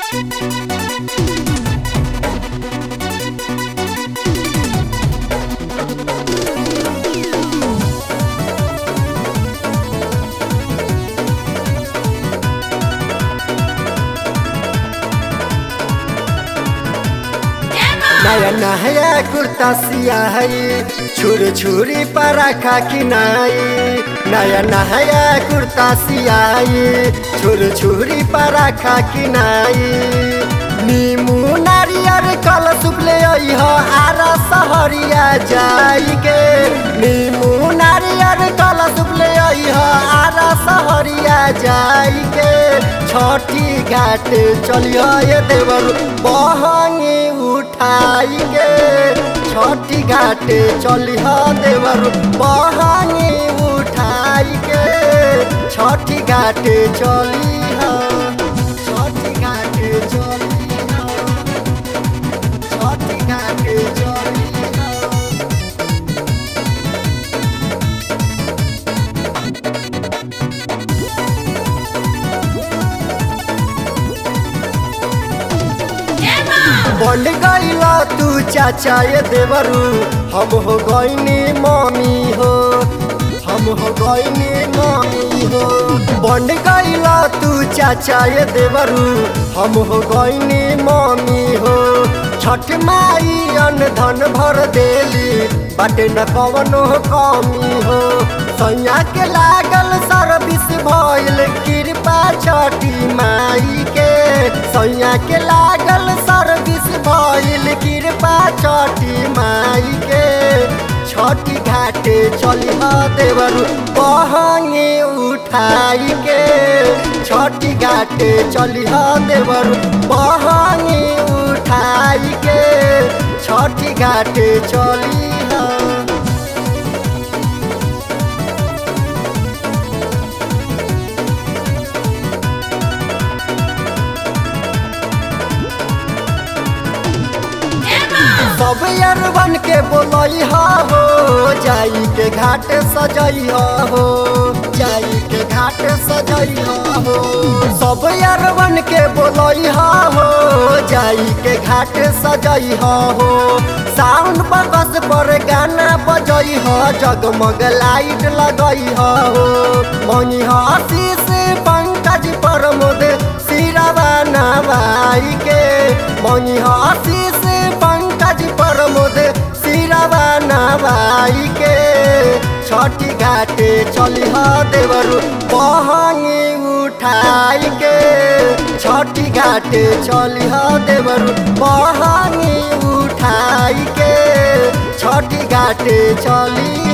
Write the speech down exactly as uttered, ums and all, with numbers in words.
नया नया कुर्ता सियाही छुरी छुरी पराखा किनाई। नया नया कुर्ता सियाही छुरी छुरी पराखा किनाई। नीमू नारियर कल सुपले आरा सहरिया जाई के। नीमू नारियर कल सुपले आरा सहरिया जाई के। छठी घाट चलियो ये देवर बहंगी उठाई के। छठी घाट चलियो देवर बहंगी उठाई के। छठी घाट चलियो छठी घाट चलियो छठी घाट चलियो। बन गईला तू चाचा ये देवरू हम हो गईनी मम्मी हो। हम हो गईनी मम्मी हो। बन गईला तू चाचा ये देवरू हम हो गईनी मम्मी हो। छठ माई अन धन भर देली बाटे न कवनो कमी हो। सैया के लागल सर्विस भइल कृपा छठी माई के। सैया के लागल सर्विस भइल कृपा छठी माई के। छठी घाटे चलिह देवरू बहंगी उठाई के। छठी घाटे चलिह देवरू बहंगी उठाई के। छठी घाटे चलिह। सब यारवन के बोलई हो जाई के घाट सजई हो। जाई के घाट सजई हो। सब यारवन के बोलई हो जाई के घाट सजई हो। साउंड बक्स पर गाना बजई हो जगमग लाइट लगई हो। मनी हो आशीष पंकज प्रमोद सिरवा नवाई के। मनी हो आशीष पंकज प्रमोद सिरवा नवाई के। छठी घाटे चलिह देवरू बहंगी उठाई के। छठी घाटे चलिह देवरू बहंगी उठाई के। छठी घाटे चली।